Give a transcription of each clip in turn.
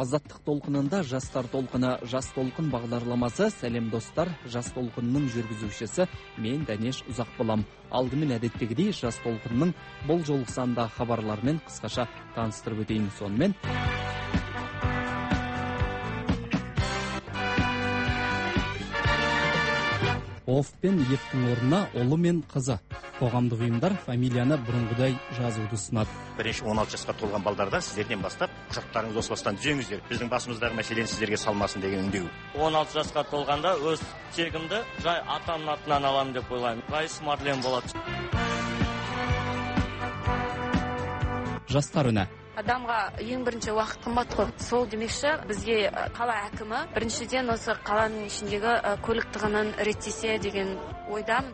Азаттық толқынында жастар толқыны, жас толқын бағдарламасы. Сәлем достар, жас толқынның жүргізушісі мен Дәнеш Ұзақ болам. Алдымен әдеттегідей жас толқынның бұл жолғы санда хабарлармен қысқаша таныстырып өтейін. Сонымен Оф пен еттің орнына ұлы мен қызы. Қоғамдық ұйымдар фамилияны бұрынғыдай жазуды ұсынады. Бірінші 16 жасқа толған балдарда сіздерден бастап құжаттарыңызды осы бастан түзеңіздер. Біздің басымыздағы мәселені сіздерге салмасын деген үндеу. 16 жасқа толғанда өз тегімді жай атамның атынан аламын деп ойлаймын. Райыс Марлен болады. Жастар үні. Адамға ең бірінші уақыт қымбат қой. Сол демекші, бізге қала әкімі біріншіден осы қаланың ішіндегі көлік тығынын реттесе деген ойдамын.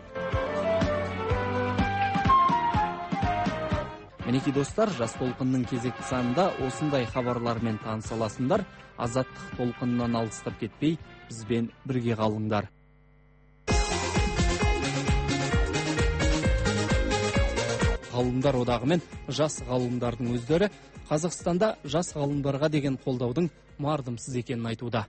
Мінекей достар, жас толқынның кезекті санында осындай хабарлармен таныса аласыңдар. Азаттық толқынынан алыстап кетпей, бізбен бірге қалыңдар. Ғалымдар одағы мен жас ғалымдардың өздері Қазақстанда жас ғалымдарға деген қолдаудың мардымсыз екенін айтуда.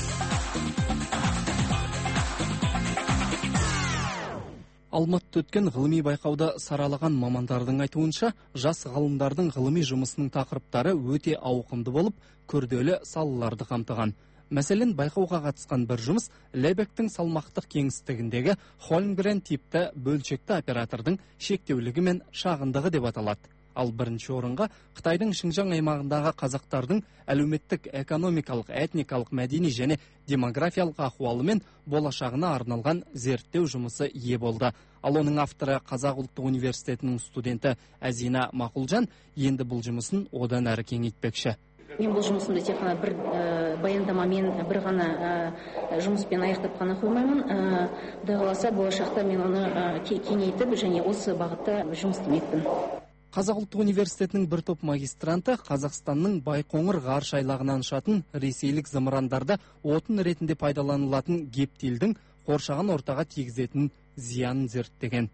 Алматыда өткен ғылыми байқауды саралаған мамандардың айтуынша, жас ғалымдардың ғылыми жұмысының тақырыптары өте ауқымды болып, күрделі салаларды қамтыған. Мәселен, байқауға қатысқан бір жұмыс Лебектің салмақтық кеңістігіндегі Холмгрен типті бөлшекті оператордың шектеулігі мен шағындығы деп аталады. Ал бірінші орынға Қытайдың Шинжаң аймағындағы қазақтардың әлеуметтік, экономикалық, этникалық, мәдени және демографиялық ахуалы мен болашағына арналған зерттеу жұмысы ие болды. Ал оның авторы Қазақ ұлттық университетінің студенті Әзина Мақұлжан енді бұл жұмысын одан әрі кеңейтпекші. Мен бұл жұмысымды тек қана бір баяндамамен, бір ғана жұмыспен аяқтап қана қоймаймын. Құдай қаласа болашақта мен оны кеңейтіп және осы бағытта жұмыс істемекпін. Қазақ ұлттық университетінің бір топ магистранты Қазақстанның Байқоңыр ғарыш айлағынан ұшатын ресейлік зымырандарды отын ретінде пайдаланылатын гептилдің қоршаған ортаға тигізетін зиянын зерттеген.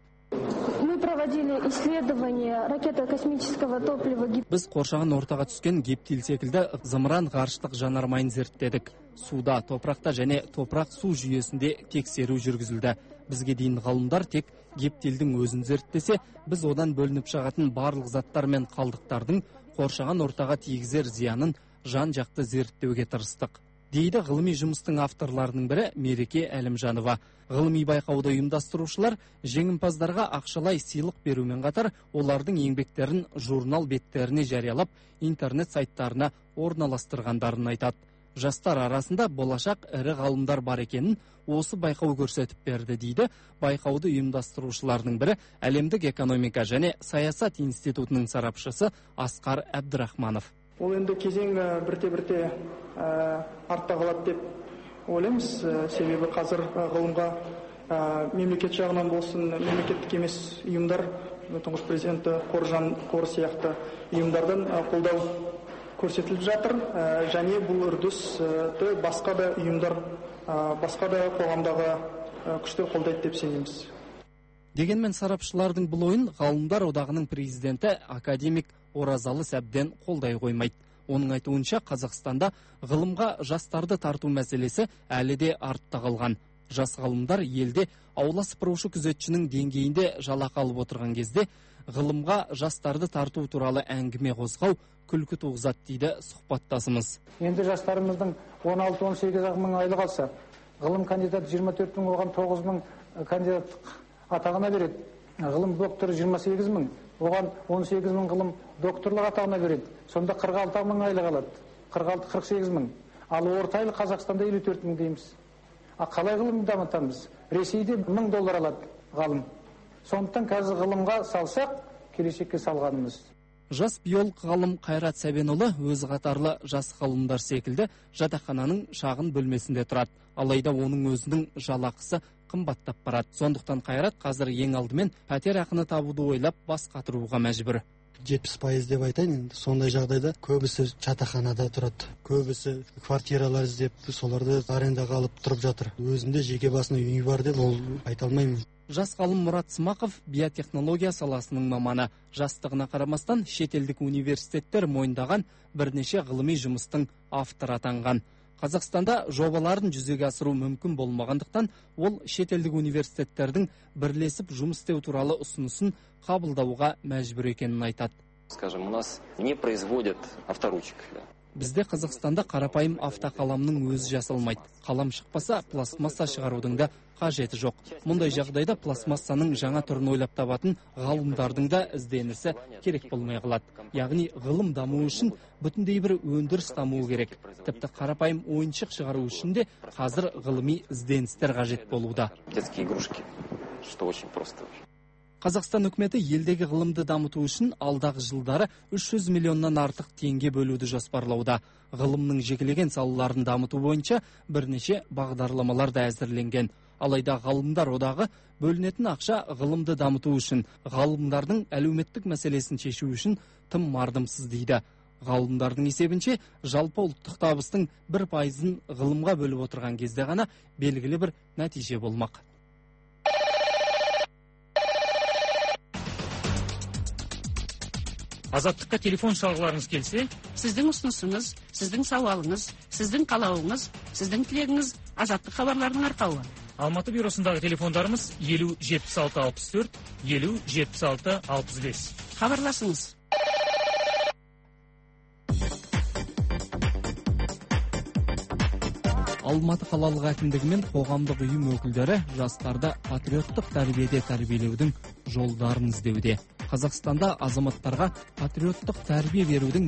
Біз қоршаған ортаға түскен гептил секілді зымыран ғарыштық жанармайын зерттедік. Суда, топырақта және топырақ су жүйесінде тексеру жүргізілді. Бізге дейін ғалымдар тек гептилдің өзін зерттесе, біз одан бөлініп шығатын барлық заттар мен қалдықтардың қоршаған ортаға тигізер зиянын жан-жақты зерттеуге тырыстық. Дейді ғылыми жұмыстың авторларының бірі Мереке Әлімжанова. Ғылыми байқауды ұйымдастырушылар жеңімпаздарға ақшалай сыйлық берумен қатар, олардың еңбектерін журнал беттеріне жариялап, интернет сайттарына орналастырғандарын айтады. Жастар арасында болашақ ірі ғалымдар бар екенін осы байқау көрсетіп берді, дейді байқауды ұйымдастырушылардың бірі Әлемдік экономика және саясат институтының сарапшысы Асқар Әбдірахманов. Ол енді кезең бірте-бірте артта қалады деп ойлаймыз. Себебі қазір ғылымға мемлекет жағынан болсын, мемлекеттік емес ұйымдар, тұңғыш президенті қоры сияқты ұйымдардан қолдау көрсетіліп жатыр. Және бұл үрдісті басқа да ұйымдар, басқа да қоғамдағы күштер қолдайды деп сенеміз. Дегенмен сарапшылардың бұл ойын ғалымдар одағының президенті академик Оразалы Сәбден қолдай қоймайды. Оның айтуынша Қазақстанда ғылымға жастарды тарту мәселесі әлі де артта қалған. Жас ғалымдар елде аула сыпырушы күзетшінің деңгейінде жалақы алып отырған кезде ғылымға жастарды тарту туралы әңгіме қозғау күлкі туғызады, дейді сұхбаттасымыз. Енді жастарымыздың 16-18 мың айлық алса, ғылым кандидаты 24 мың, оған 9 мың кандидат атағына береді. Ғылым докторы 28 мың, оған 18 мың ғылым докторлық атағына береді. Сонда 46 мың айлық алады. 46-48 мың. Ал орта айлық Қазақстанда 54 мың дейміз. Қалай ғылымды дамытамыз? Ресейде $1000 алады ғалым. Сондықтан қазір ғылымға салсақ, келешекке салғанымыз. Жас биолог ғалым Қайрат Сәбенұлы өз қатарлы жас ғалымдар секілді жатақхананың шағын бөлмесінде тұрады. Алайда оның өзінің жалақысы қымбаттап барады. Сондықтан Қайрат қазір ең алдымен пәтер ақыны табуды ойлап бас қатыруға мәжбүр. 70% деп айтайын. Сондай жағдайда көбісі жатақханада тұрады. Көбісі квартиралар іздеп, соларды арендаға алып тұрып жатыр. Өзінде жеке басына үй бар деп ол айта алмаймын. Жас ғалым Мұрат Смақов биотехнология саласының маманы. Жастығына қарамастан шетелдік университеттер мойындаған бірнеше ғылыми жұмыстың авторы атанған. Қазақстанда жобаларын жүзеге асыру мүмкін болмағандықтан, ол шетелдік университеттердің бірлесіп жұмыс істеу туралы ұсынысын қабылдауға мәжбүр екенін айтады. Скажем, у нас не производят авторучек. Бізде Қазақстанда қарапайым автоқаламның өзі жасалмайды. Қалам шықпаса, пластмасса шығарудың да қажеті жоқ. Мұндай жағдайда пластмассаның жаңа түрін ойлап табатын ғалымдардың да ізденісі керек болмай қалады. Яғни ғылым дамуы үшін бүтіндей бір өндіріс дамуы керек. Тіпті қарапайым ойыншық шығару үшін де қазір ғылыми ізденістер қажет болуда. Детские игрушки, что очень просто. Қазақстан үкіметі елдегі ғылымды дамыту үшін алдағы жылдары 300 миллионнан артық теңге бөлуді жоспарлауда. Ғылымның жекелеген салаларын дамыту бойынша бірнеше бағдарламалар да әзірленген. Алайда ғалымдар одағы бөлінетін ақша ғылымды дамыту үшін, ғалымдардың әлеуметтік мәселесін шешу үшін тым мардымсыз дейді. Ғалымдардың есебінше жалпы ұлттық табыстың 1% ғылымға бөліп отырған кезде ғана белгілі бір нәтиже болмақ. Азаттыққа телефон шалғыларыңыз келсе, сіздің ұсынысыңыз, сіздің сауалыңыз, сіздің қалауыңыз, сіздің тілегіңіз азаттық хабарларының арқауы. Алматы бюросындағы телефондарымыз 50 76 64, 50 76 65. Хабарласыңыз. Алматы қалалық әкімдігі мен қоғамдық ұйым өкілдері жастарды патриоттық тәрбиеде тәрбиелеудің жолдарын іздеуде. Қазақстанда азаматтарға патриоттық тәрбие берудің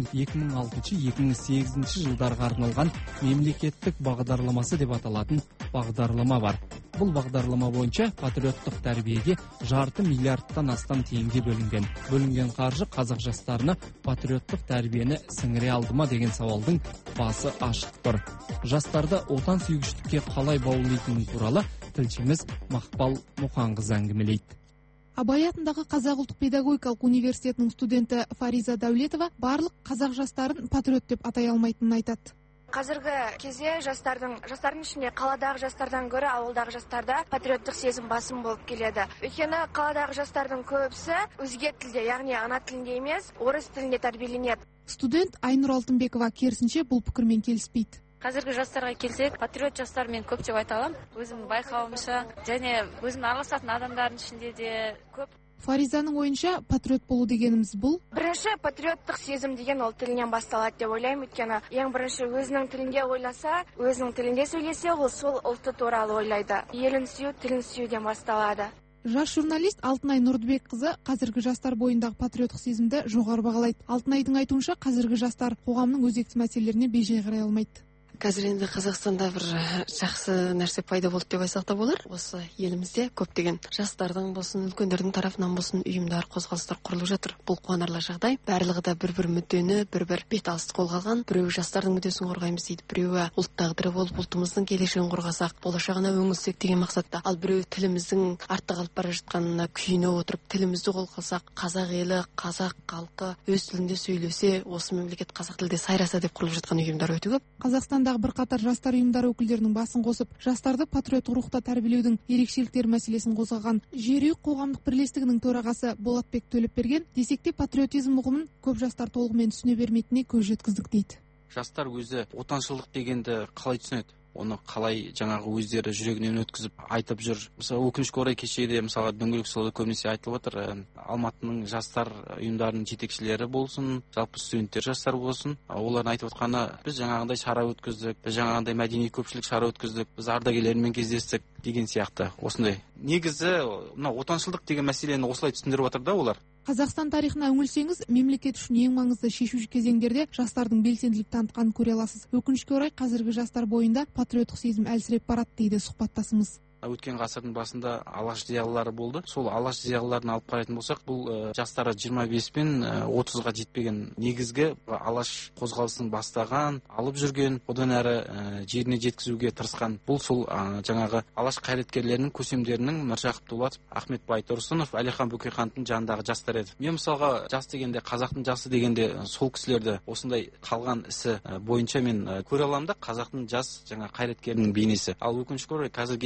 2006-2008 жылдарға арналған мемлекеттік бағдарламасы деп аталатын бағдарлама бар. Бұл бағдарлама бойынша патриоттық тәрбиеге $500 миллиардтан астам теңге бөлінген. Бөлінген қаржы қазақ жастарына патриоттық тәрбиені сіңіре алды ма деген сауалдың басы ашық тұр. Жастарды отан сүйгіштікке қалай баулитыны туралы тілшіміз Мақпал Мұқанқызы әңгімелейді. Абай атындағы Қазақ ұлттық педагогикалық университетінің студенті Фариза Дәулетова барлық қазақ жастарын патриот деп атай алмайтынын айтады. Қазіргі кезде жастардың ішінде қаладағы жастардан гөрі ауылдағы жастарда патриоттық сезім басым болып келеді. Өйткені қаладағы жастардың көбісі өзге тілде, яғни ана тілінде емес, орыс тілінде тәрбиеленеді. Студент Айнұр Алтынбекова керісінше бұл пікірмен келіспейді. Қазіргі жастарға келсек, патриот жастар мен көп деп айта аламын. Өзім байқауымша, және өзім араласатын адамдардың ішінде де көп. Фаризаның ойынша патриот болу дегеніміз бұл? Бірінші патриоттық сезім деген ол тілінен басталады деп ойлаймын. Өйткені ең бірінші өзінің тілінде ойласа, өзінің тілінде сөйлесе, ол сол ұлты туралы ойлайды. Елін сүю, тілін сүюден басталады. Жас журналист Алтынай Нұрдыбекқызы қазіргі жастар бойындағы патриоттық сезімді жоғары бағалайды. Алтынайдың айтуынша қазіргі жастар қоғамның өзекті мәселелеріне бей-жай қарай алмайды. Қазір енді Қазақстанда бір жақсы нәрсе пайда болды деп айтсақ та болар. Осы елімізде көптеген жастардың болсын, үлкендердің тарапынан болсын ұйымдар, қозғалыстар құрылып жатыр. Бұл қуанарлық жағдай. Барлығы да бір-бір мүддені, бір-бір беталысты қолға алған. Біреуі жастардың мүддесін қорғаймыз дейді, біреуі ұлт тағдыры болып ұлтымыздың келешегін қорғасақ, болашағына үңілсек деген мақсатта. Ал біреуі тіліміздің артта қалып бара жатқанына күйініп отырып, тілімізді қолға алсақ, қазақ елі, қазақ халқы өз тілінде сөйлесе, осы мемлекет қазақ тілде сайраса деп құрылып жатқан ұйымдар өте көп. Қазақстандағы бірқатар жастар ұйымдары өкілдерінің басын қосып, жастарды патриоттық рухта тәрбиелеудің ерекшеліктері мәселесін қозғаған Жерүйек қоғамдық бірлестігінің төрағасы Болатбек Төлепберген десек те патриотизм ұғымын көп жастар толығымен түсіне бермейтініне көз жеткіздік дейді. Жастар өзі отаншылдық дегенді қалай түсінеді? Оны қалай жаңағы өздері жүрегінен өткізіп айтып жүр. Мысалы, өкінішке орай кешеде мысалға Дөңгелек столда көбінесе айтылып отыр. Алматының жастар ұйымдарының жетекшілері болсын, жалпы студенттер жастар болсын, олардың айтып отқаны, біз жаңағындай шара өткіздік, біз жаңағындай мәдени көпшілік шара өткіздік, біз ардагерлермен кездестік деген сияқты осындай. Негізі мына отаншылдық деген мәселені осылай түсіндіріп отыр да олар. Қазақстан тарихына үңілсеңіз, мемлекет үшін ең маңызды шешуші кезеңдерде жастардың белсенділік танытқанын көре аласыз. Өкінішке орай қазіргі жастар бойында патриоттық сезім әлсіреп барады дейді сұхбаттасымыз. Өткен ғасырдың басында алаш зиялылары болды. Сол алаш зиялыларын алып қарайтын болсақ, бұл жастары 25 пен 30-ға жетпеген негізгі алаш қозғалысын бастаған, алып жүрген, одан әрі жеріне жеткізуге тырысқан. Бұл сол жаңағы алаш қайраткерлерінің көсемдерінің Міржақып Дулатов, Ахмет Байтұрсынов, Әлихан Бөкейхановтың жанындағы жастар еді. Мен мысалға жас дегенде, қазақтың жасы дегенде сол кісілерді осындай қалған ісі бойынша мен көре аламын да, қазақтың жас жаңа қайраткерінің бейнесі. Ал өкінішке орай қазіргі кезде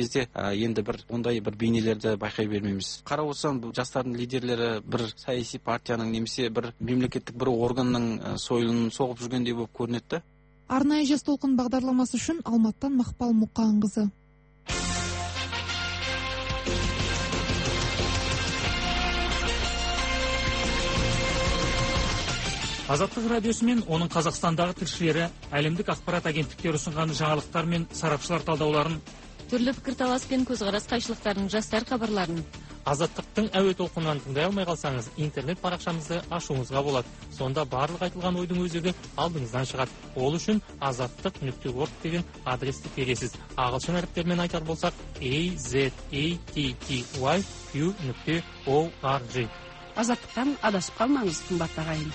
енді бір ондай бір бейнелерді байқай бермейміз. Қарап отырсам жастардың лидерлері бір саяси партияның немесе бір мемлекеттік бір органның сойылын соғып жүргендей болып көрінеді. Арнайы жас толқын бағдарламасы үшін Алматтан Мақпал Мұқанқызы. Азаттық радиосы мен оның Қазақстандағы тілшілері әлемдік ақпарат агенттіктері ұсынған жаңалықтар мен сарапшылар талдауларын, түрлі пікірталас пен көзқарас қайшылықтарын, жастар хабарларын Азаттықтың әуе толқынынан тыңдай алмай қалсаңыз, интернет парақшамызды ашуыңызға болады. Сонда барлық айтылған ойдың өзегі алдыңыздан шығады. Ол үшін azattiq.org деген адресті тересіз. Ағылшын әріптермен айтар болсақ azattiq.org. Азаттықтан адасып қалмаңыз, қымбатты ағайын.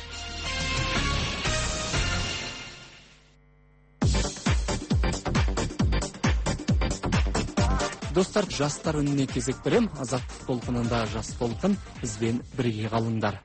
Достар, жастар үніне кезек берем. Азаттық толқынында жас толқын, бізбен бірге қалыңдар.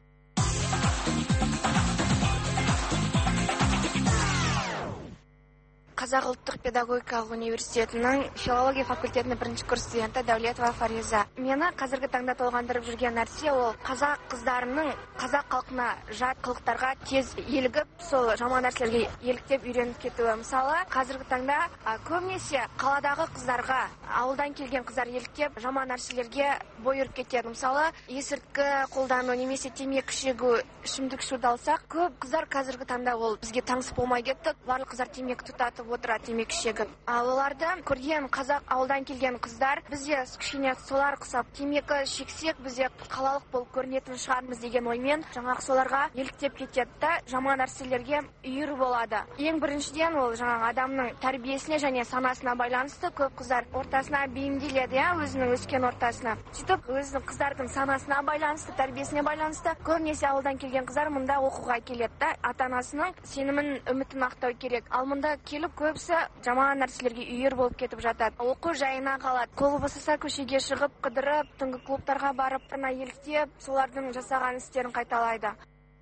Қазақ ұлттық педагогикалық университетінің филология факультетінің бірінші курс студенті Дәулетова Фариза. Мені қазіргі таңда толғандырып жүрген нәрсе ол қазақ қыздарының қазақ халқына жат қылықтарға тез елігіп, сол жаман нәрселерге еліктеп үйреніп кетуі. Мысалы, қазіргі таңда көбінесе қаладағы қыздарға, ауылдан келген қыздар еліктеп, жаман нәрселерге бой ұрып кетеді. Мысалы, есірткі қолдану немесе темекі шегу, ішімдік ішуді алсақ, көп қыздар қазіргі таңда ол бізге таңсық болмай кетті. Барлық қыздар темекі тұтатып отырады, темекі шегіп. Оларды көрген қазақ ауылдан келген қыздар бізде кішкене солар қысап темекі шексек бізде қалалық болып көрінетін шығармыз деген оймен жаңағы соларға еліктеп кетеді да жаман нәрселерге үйір болады. Ең біріншіден ол жаңағы адамның тәрбиесіне және санасына байланысты көп қыздар ортасына бейімделеді, өзінің өскен ортасына. Сөйтіп өзінің қыздардың санасына байланысты, тәрбиесіне байланысты көбінесе ауылдан келген қыздар мұнда оқуға келеді да ата-анасының сенімін, үмітін ақтау керек. Ал мұнда келіп көбісі жаман нәрселерге үйір болып кетіп жатады. Оқу жайына қалады. Қолы босаса көшеге шығып, қыдырып, түнгі клубтарға барып, еліктеп, солардың жасаған істерін қайталайды.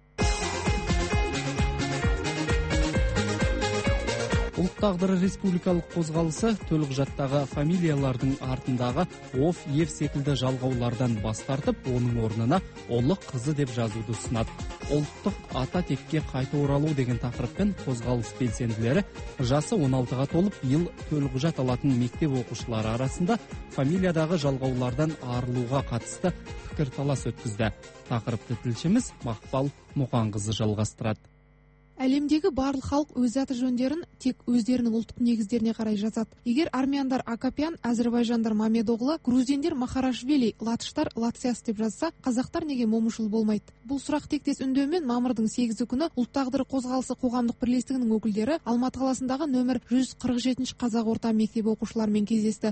Ұлт тағдыры республикалық қозғалысы төлқұжаттағы фамилиялардың артындағы ов, ев секілді жалғаулардан бас тартып, оның орнына ұлы қызы деп жазуды ұсынады. Ұлттық ата текке қайта оралу деген тақырыппен қозғалыс белсенділері жасы 16-ға толып, ел төлқұжат алатын мектеп оқушылары арасында фамилиядағы жалғаулардан арылуға қатысты пікірталас өткізді. Тақырыпты тілшіміз Мақпал Мұқанқызы жалғастырады. Әлемдегі барлық халық өз аты жөндерін тек өздерінің ұлттық негіздеріне қарай жазады. Егер армяндар Акопян, әзірбайжандар Мамедоғлы, грузиндер Махарашвили, латыштар Латсияс деп жазса, қазақтар неге Момышұлы болмайды? Бұл сұрақ тектес үндеумен мамырдың 8-і күні Ұлт тағдыры қозғалысы қоғамдық бірлестігінің өкілдері Алматы қаласындағы нөмір 147 қазақ орта мектебі оқушыларымен кездесті.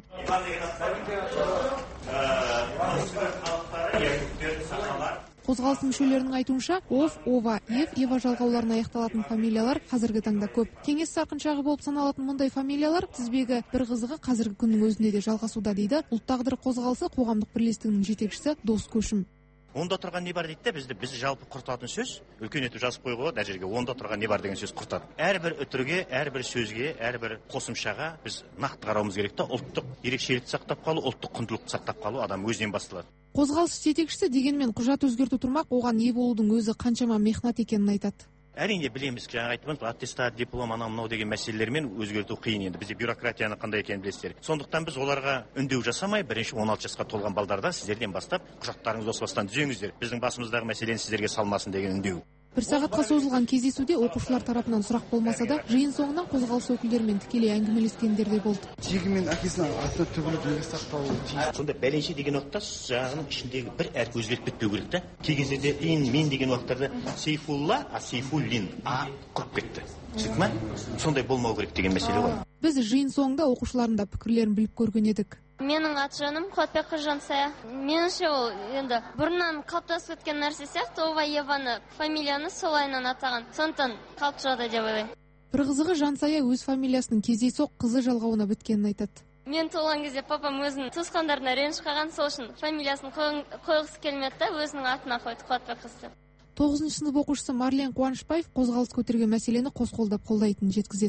Қозғалыс мүшелерінің айтуынша, ов, ова, ев, ева жалғауларын аяқталатын фамилиялар қазіргі таңда көп. Кеңес сарқыншағы болып саналатын мұндай фамилиялар тізбегі бір қызығы қазіргі күннің өзінде де жалғасуда дейді Ұлт тағдыры қозғалысы қоғамдық бірлестігінің жетекшісі Дос Көшім. Онда тұрған не бар дейді, бізді жалпы құртатын сөз, үлкен етіп жазып қойғыға, дәл жерге онда тұрған не бар деген сөз құртады. Әрбір үтірге, әрбір сөзге, әрбір қосымшаға біз нақты қарауымыз керек та, ұлттық ерекшелікті сақтап қалу, ұлттық құндылықты сақтап қалу адам өзінен басталады. Қозғалыс жетекшісі дегенмен құжат өзгерту тұрмақ, оған ие болудың өзі қаншама мехнат екенін айтады. Әрине білеміз, жаңа айтып отырмын, аттестат, диплом, анау деген мәселелермен өзгерту қиын енді. Бізде бюрократияны қандай екенін білесіздер. Сондықтан біз оларға үндеу жасамай, бірінші 16 жасқа толған балдарда сіздерден бастап құжаттарыңызды осы бастан түзеңіздер. Біздің басымыздағы мәселені сіздерге салмасын деген үндеу. Бір сағатқа созылған кездесуде оқушылар тарапынан сұрақ болмаса да, жиын соңынан қозғалыс өкілдерімен тікелей әңгімелескендер де болды. Тегі мен әкесінің атына төгіліп неге сақталуы тиіс? Сонда бәленше деген уақытта жағының ішіндегі бір әріп өзгеріп кетпеу керек та. Кей кездерде мен деген уақыттарда Сейфулла, Сейфуллин құрып кетті. Түсінді ме? Сондай болмау керек деген мәселе ғой. Біз жиын соңында оқушылардың да пікірлерін біліп көрген едік. Менің аты-жөнім Қуатбек Жансая. Меніңше ол енді бұрыннан қалыптасып өткен нәрсе сияқты, ова еваны фамилияны солайынан атаған. Сондықтан қалыпты жағдай деп ойлаймын. Бір қызығы Жансая өз фамилиясының кездейсоқ қызы жалғауына біткенін айтады. Мен туылған кезде папам өзінің туысқандарына реніш қылған, сол үшін фамилиясын қойғысы келмеді де өзінің атына қойды Қуатбек қыз деп. 9-шы сынып оқушысы Марлен Қуанышбаев қозғалыс көтерген мәселені қос қолдап қолдайтынын жеткізеді.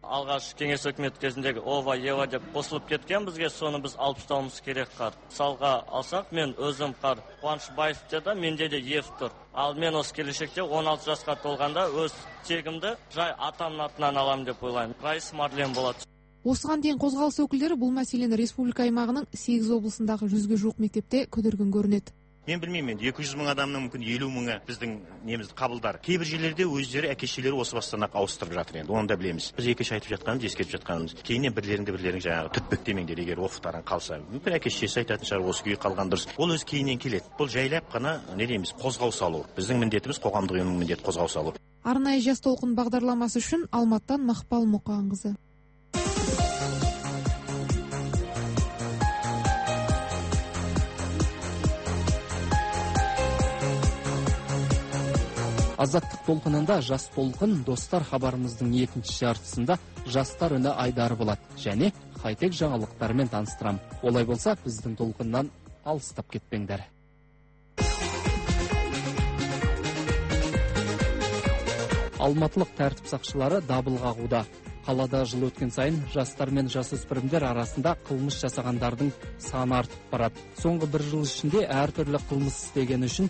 Алғаш кеңес өкімет кезіндегі ова, ева деп қосылып кеткен бізге, соны біз алып тастауымыз керек қар. Салға алсақ, мен өзім қар Қуанышбаев деді, менде де ев тұр. Ал мен осы келешекте 16 жасқа толғанда өз тегімді жай атамның атынан алам деп ойлаймын. Райыс Марлен болады. Осыған дейін қозғалыс өкілдері бұл мәселені республика аймағының 8 облысындағы 100-ге жуық мектепте көтерген көрінеді. Мен білмеймін, 200 мың адамның мүмкін 50 мыңы біздің немізді қабылдар. Кейбір жерлерде өздері әке-шешелері осы бастан ақ ауыстырып жатыр енді. Оны да білеміз. Біз екінші айтып жатқанымыз, ескертіп жатқанымыз. Кейіннен бірлерің жаңағы түртпектемеңдер, егер оқуптарың қалса. Мүмкін әке-шешесі айтатын шығар, осы күйі қалған дұрыс. Ол өз кейіннен келеді. Бұл жайлап қана не дейміз, қозғау салу. Біздің міндетіміз қоғамдық ұйымның міндеті қозғау салу. Арнайы жас толқын бағдарламасы үшін Алматтан Мақпал Мұқанқызы. Азаттық толқынында жас толқын достар хабарымыздың екінші жартысында жастар үні айдары болады және хай-тек жаңалықтармен таныстырам. Олай болса, біздің толқыннан алыстап кетпеңдер. Алматылық тәртіп сақшылары дабыл қағуда. Қалада жыл өткен сайын жастар мен жасөспірімдер арасында қылмыс жасағандардың саны артып барады. Соңғы бір жыл ішінде әртүрлі қылмыс істегені үшін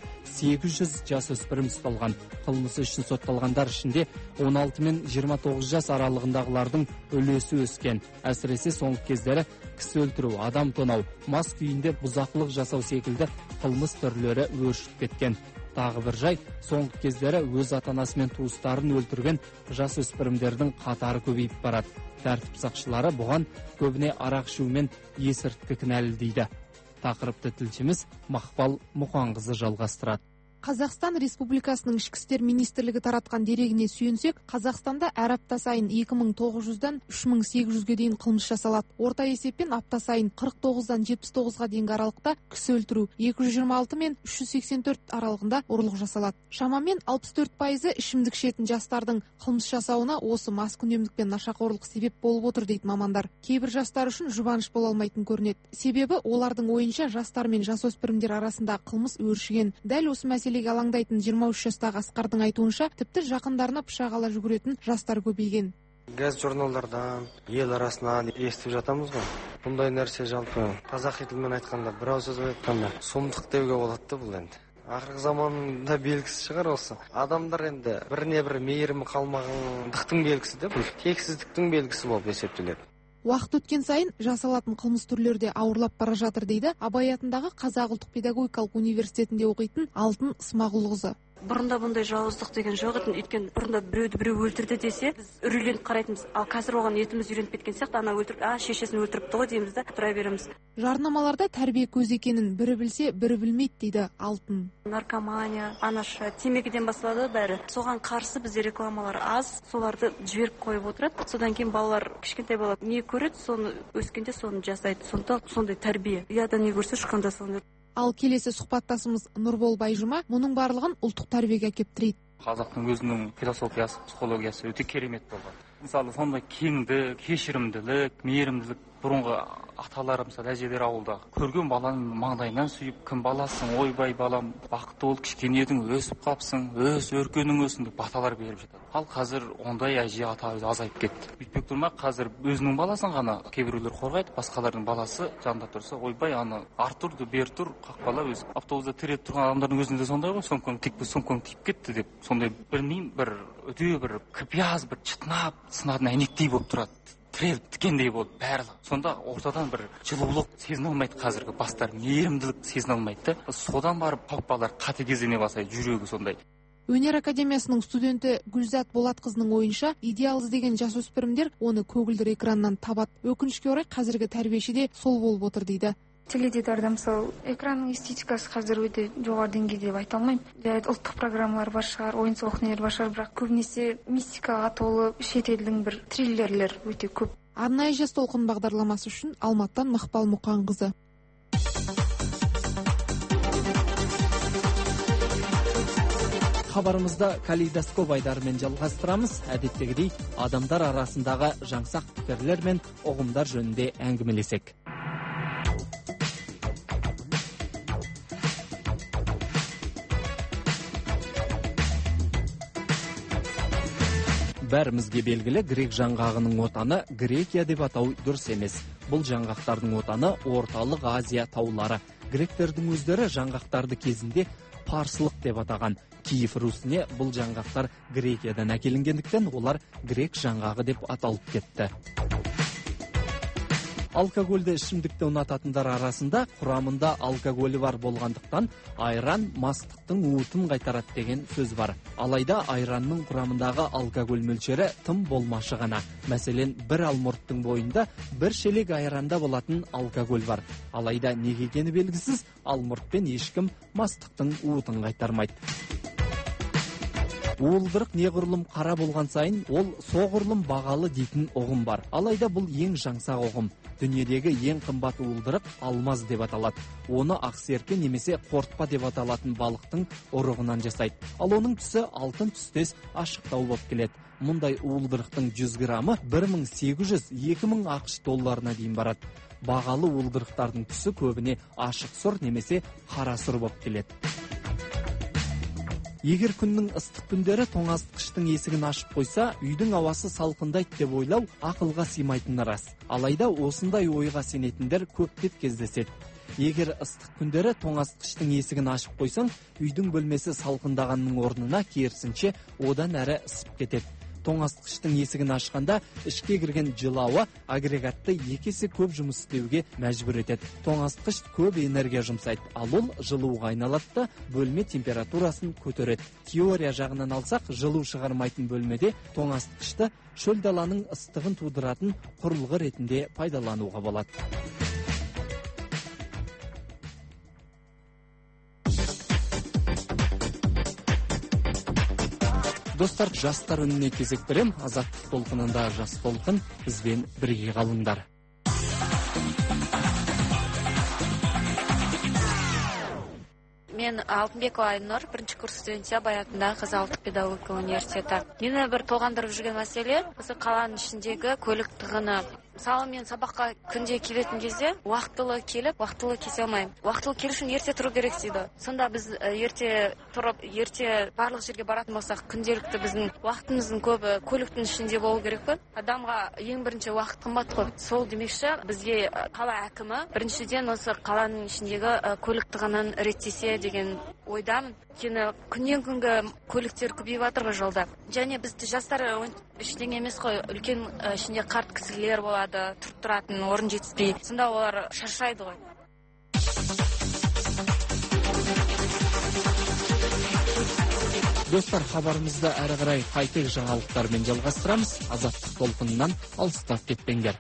800 жасөспірім ұсталған. Қылмысы үшін сотталғандар ішінде 16 мен 29 жас аралығындағылардың үлесі өскен. Әсіресе соңғы кездері кісі өлтіру, адам тонау, мас күйінде бұзақылық жасау секілді қылмыс түрлері өршіп кеткен. Тағы бір жай, соңғы кездері өз ата-анасы мен туыстарын өлтірген жасөспірімдердің қатары көбейіп барады. Тәртіп сақшылары бұған көбіне арақ ішу мен есірткі кінәлі дейді. Тақырыпты тілшіміз Мақпал Мұқанқызы жалғастырады. Қазақстан Республикасының ішкі істер министрлігі таратқан дерегіне сүйенсек, Қазақстанда әр апта сайын 2900-дан 3800-ге дейін қылмыс жасалады. Орта есеппен апта сайын 49-дан 79-ға дейінгі аралықта кісі өлтіру, 226 мен 384 аралығында ұрлық жасалады. Шамамен 64% ішімдік ішетін жастардың қылмыс жасауына осы маскүнемдік пен нашақорлық себеп болып отыр дейді мамандар. Кейбір жастар үшін жұбаныш бола алмайтын көрінеді. Себебі олардың ойынша жастар мен жасөспірімдер арасында қылмыс өршіген. Дәл осы мәселеге алаңдайтын 23 жастағы Асқардың айтуынша, тіпті жақындарына пышақ ала жүгіретін жастар көбейген. Газ журналдардан, ел арасынан естіп жатамыз ғой. Бұндай нәрсе жалпы қазақи тілмен айтқанда, бір ауыз сөзбен айтқанда, сұмдық деуге болады бұл енді. Ақырғы заманда белгісі шығар осы. Адамдар енді біріне бір мейірімі қалмағандықтың белгісі де, бұл тексіздіктің белгісі болып есептеледі. Уақыт өткен сайын жасалатын қылмыс түрлері де ауырлап бара жатыр дейді Абай атындағы Қазақ ұлттық педагогикалық университетінде оқитын Алтын Смағұлқызы. Бұрында бұндай жауыздық деген жоқ еді. Өйткені бұрында біреуді біреу өлтірді десе, біз үрейленіп қарайтынбыз. Ал қазір оған етіміз үйреніп кеткен сияқты, ана өлтіріп, шешесін өлтіріпті ғой дейміз да, тұра береміз. Жарнамаларда тәрбие көз екенін бірі білсе, бірі білмейді дейді Алтын. Наркомания, анаша, темекіден басталады бәрі. Соған қарсы бізде рекламалар аз, соларды жіберіп қойып отырады. Содан кейін балалар, кішкентай бала не көреді, соны өскенде соны жасайды. Сондай тәрбие. Ұяда не көрсе шыққанда соны. Ал келесі сұхбаттасымыз Нұрбол Байжұма мұның барлығын ұлттық тәрбиеге әкеп тірейді. Қазақтың өзінің философиясы, психологиясы өте керемет болған. Мысалы, сондай кеңдік, кешірімділік, мейірімділік бұрынғы аталары, мысалы, әжелер ауылда көрген баланың маңдайынан сүйіп, кім баласың, ойбай балам, бақытты бол, кішкене едің, өсіп қапсың, өркенің өсің деп баталар беріп жатады. Ал қазір ондай әже ата азайып кетті. Бүйтпек тұрма, қазір өзінің баласын ғана кейбіреулер қорғайды, басқалардың баласы жанында тұрса, ойбай аны артыр, бер тұр, қақпала өз. Автобуста тіреп тұрған адамдардың өзінде сондай ғой, сомкаң тиіп кетті деп. Сондай білмеймін, бір өте бір кіпияз, бір чытынап, сынатын әйнектей болып тұрады. Тіреліп тікендей болып барлығы. Сонда ортадан бір жылулық сезіне алмайды, қазіргі бастар мейірімділік сезіне алмайды. Содан барып балалар қатыгездене бастайды, жүрегі сондай. Өнер академиясының студенті Гүлзат Болатқызының ойынша, идеал іздеген жасөспірімдер оны көгілдір экраннан табады. Өкінішке орай қазіргі тәрбиеші де сол болып отыр дейді. Теледидарда мысалы экранның эстетикасы қазір өте жоғары деңгейде деп айта алмаймын. Ұлттық программалар бар шығар, ойын-сауық нелер бар шығар, бірақ көбінесе мистикаға толы шетелдің бір триллерлер өте көп. Арнайы жас толқын бағдарламасы үшін Алматтан Мақпал Мұқанқызы. Хабарымызда калейдоскоп айдарымен жалғастырамыз. Әдеттегідей адамдар арасындағы жаңсақ пікірлер мен ұғымдар жөнінде әңгімелесек. Бәрімізге белгілі, грек жаңғағының отаны Грекия деп атау дұрыс емес. Бұл жаңғақтардың отаны Орталық Азия таулары. Гректердің өздері жаңғақтарды кезінде парсылық деп атаған. Киев Русіне бұл жаңғақтар Грекиядан әкелінгендіктен олар грек жаңғағы деп аталып кетті. Алкогольді ішімдікті ұнататындар арасында құрамында алкоголі бар болғандықтан айран мастықтың уытын қайтарады деген сөз бар. Алайда айранның құрамындағы алкоголь мөлшері тым болмашы ғана. Мәселен, бір алмұрттың бойында бір шелек айранда болатын алкоголь бар. Алайда неге екені белгісіз, алмұртпен ешкім мастықтың уытын қайтармайды. Уылдырық неғұрлым қара болған сайын, ол соғұрлым бағалы дейтін ұғым бар. Алайда бұл ең жаңсақ ұғым. Дүниедегі ең қымбат уылдырық алмаз деп аталады. Оны ақсерке немесе қортпа деп аталатын балықтың ұрығынан жасайды. Ал оның түсі алтын түстес ашықтау болып келеді. Мұндай уылдырықтың 100 граммы 1800-2000 ақш долларына дейін барады. Бағалы уылдырықтардың түсі көбіне ашық сұр немесе қара сұр болып келеді. Егер күннің ыстық күндері тоңазытқыштың есігін ашып қойса, үйдің ауасы салқындайды деп ойлау ақылға сыймайтыны рас. Алайда осындай ойға сенетіндер көптеп кездеседі. Егер ыстық күндері тоңазытқыштың есігін ашып қойсаң, үйдің бөлмесі салқындағанның орнына керісінше одан әрі ысып кетеді. Тоңазытқыштың есігін ашқанда ішке кірген жылы ауа агрегатты 2 есе көп жұмыс істеуге мәжбүр етеді. Тоңазытқыш көп энергия жұмсайды, ал ол жылуға айналады да бөлме температурасын көтереді. Теория жағынан алсақ, жылу шығармайтын бөлмеде тоңазытқышты шөл даланың ыстығын тудыратын құрылғы ретінде пайдалануға болады. Достар, жастар үніне кезек берем. Азаттық толқынында жас толқын, бізбен бірге қалыңдар. Мен Алтынбекова Айнұр, бірінші курс студенті Абай атындағы Қазақ ұлттық педагогика университеті. Мені бір толғандырып жүрген мәселе, осы қаланың ішіндегі көлік тығыны. Мысалы, мен сабаққа күнде келетін кезде уақытылы келіп, уақытылы кесе алмаймын. Уақытылы келу үшін ерте тұру керек дейді. Сонда біз ерте тұрып, ерте барлық жерге баратын болсақ, күнделікті біздің уақытымыздың көбі көліктің ішінде болу керек қой. Адамға ең бірінші уақыт қымбат қой. Сол демекші, бізге қала әкімі біріншіден осы қаланың ішіндегі көлік тығынын реттесе деген ойдамын. Өйткені күннен күнгі көліктер көбейіп жатыр ғой жолда. Және бізді жастар ештеңе емес қой, үлкен ішінде қарт кісілер болады, тұрып тұратын орын жетіспей. Сонда олар шаршайды ғой. Достар, хабарымызды әрі қарай қайтек жаңалықтармен жалғастырамыз. Азаттық толқынынан алыстап кетпеңдер.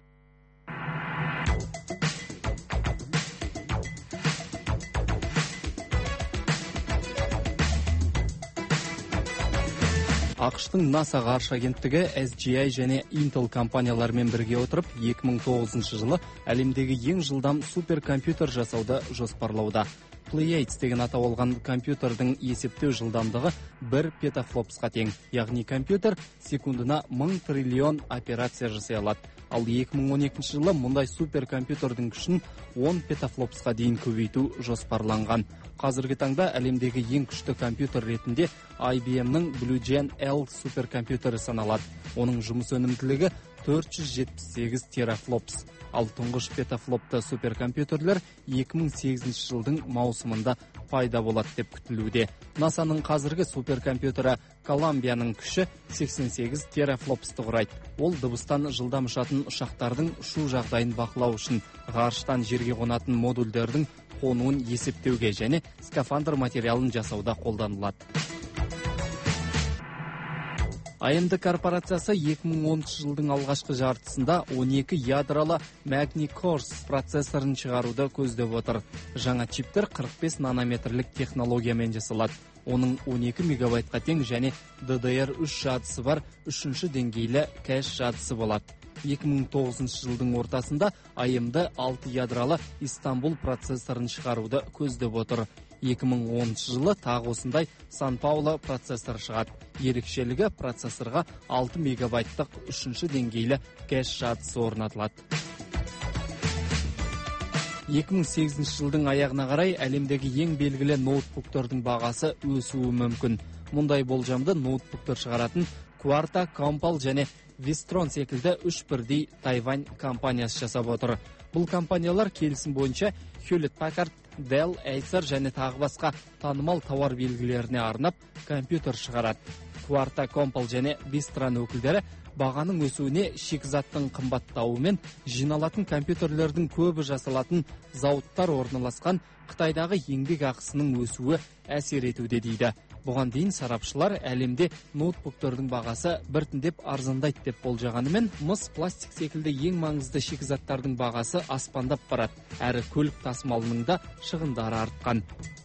ақш-тың NASA ғарыш агенттігі SGI және Intel компанияларымен бірге отырып 2009 жылы әлемдегі ең жылдам суперкомпьютер жасауды жоспарлауда. Pleiades деген атау алған компьютердің есептеу жылдамдығы 1 петафлопсқа тең, яғни компьютер секундына 1000 триллион операция жасай алады. Ал 2012 жылы мұндай суперкомпьютердің күшін 10 петафлопсқа дейін көбейту жоспарланған. Қазіргі таңда әлемдегі ең күшті компьютер ретінде IBM-ның Blue Gen L суперкомпьютері саналады. Оның жұмыс өнімділігі 478 терафлопс. Ал тұңғыш петафлопты суперкомпьютерлер 2008 жылдың маусымында пайда болады деп күтілуде. NASA-ның қазіргі суперкомпьютері Колумбияның күші 88 терафлопсты құрайды. Ол дыбыстан жылдам ұшатын ұшақтардың ұшу жағдайын бақылау үшін, ғарыштан жерге қонатын модульдердің қонуын есептеуге және скафандр материалын жасауда қолданылады. AMD корпорациясы 2010 жылдың алғашқы жартысында 12 ядралы Magni Cores процессорын шығаруды көздеп отыр. Жаңа чиптер 45 нанометрлік технологиямен жасалады. Оның 12 мегабайтқа тең және DDR3 жадысы бар 3-ші деңгейлі кэш жадысы болады. 2009 жылдың ортасында AMD 6 ядралы Истанбул процессорын шығаруды көздеп отыр. 2010 жылы тағы осындай Сан-Пауло процессор шығады. Ерекшелігі процессорға 6 мегабайттық 3-ші деңгейлі кэш жадысы орнатылады. 2008 жылдың аяғына қарай әлемдегі ең белгілі ноутбуктердің бағасы өсуі мүмкін. Мұндай болжамды ноутбуктер шығаратын Кварта, Компал және Вестрон секілді 3 бірдей Тайвань компаниясы жасап отыр. Бұл компаниялар келісім бойынша Hewlett-Packard, Dell, Acer және тағы басқа танымал тауар белгілеріне арнап компьютер шығарады. Кварта, Компал және Вестрон өкілдері бағаның өсуіне шикізаттың қымбаттауы мен жиналатын компьютерлердің көбі жасалатын зауыттар орналасқан Қытайдағы еңбек ақысының өсуі әсер етуде дейді. Бұған дейін сарапшылар әлемде ноутбуктердің бағасы біртіндеп арзандайды деп болжағанымен, мыс, пластик секілді ең маңызды шикізаттардың бағасы аспандап барады, әрі көлік тасымалының да шығындары артқан.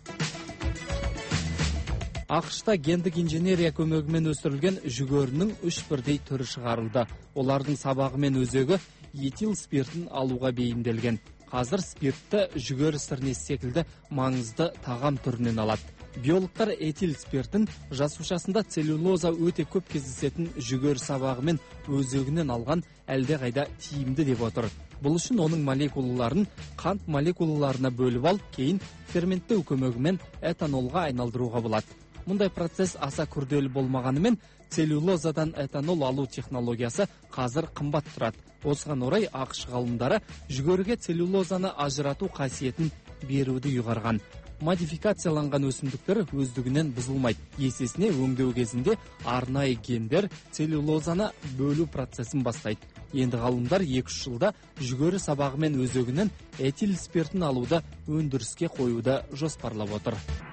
ақш-та гендік инженерия көмегімен өсірілген жүгерінің 3 бірдей түрі шығарылды. Олардың сабағы мен өзегі этил спиртін алуға бейімделген. Қазір спиртті жүгері сірнесі секілді маңызды тағам түрінен алады. Биологтар этил спиртін жасушасында целлюлоза өте көп кездесетін жүгері сабағы мен өзегінен алған әлдеқайда тиімді деп отыр. Бұл үшін оның молекулаларын қант молекулаларына бөліп алып, кейін ферменттеу көмегімен этанолға айналдыруға болады. Мұндай процесс аса күрделі болмағанымен, целлюлозадан этанол алу технологиясы қазір қымбат тұрады. Осыған орай ақш ғалымдары жүгеріге целлюлозаны ажырату қасиетін беруді ұйғарған. Модификацияланған өсімдіктер өздігінен бұзылмайды. Есесіне өңдеу кезінде арнайы гендер целлюлозаны бөлу процесін бастайды. Енді ғалымдар 2-3 жылда жүгері сабағы мен өзегінен этил спиртін алуды өндіріске қоюды жоспарлап отыр.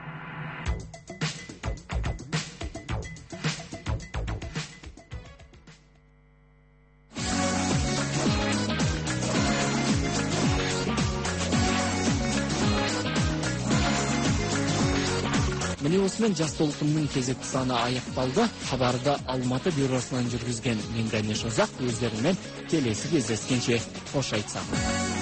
Міне осымен жас толқынның кезекті саны аяқталды. Хабарды Алматы бюросынан жүргізген мен Дәнеш Озақ, өздерімен келесі кездескенше қош айтсам.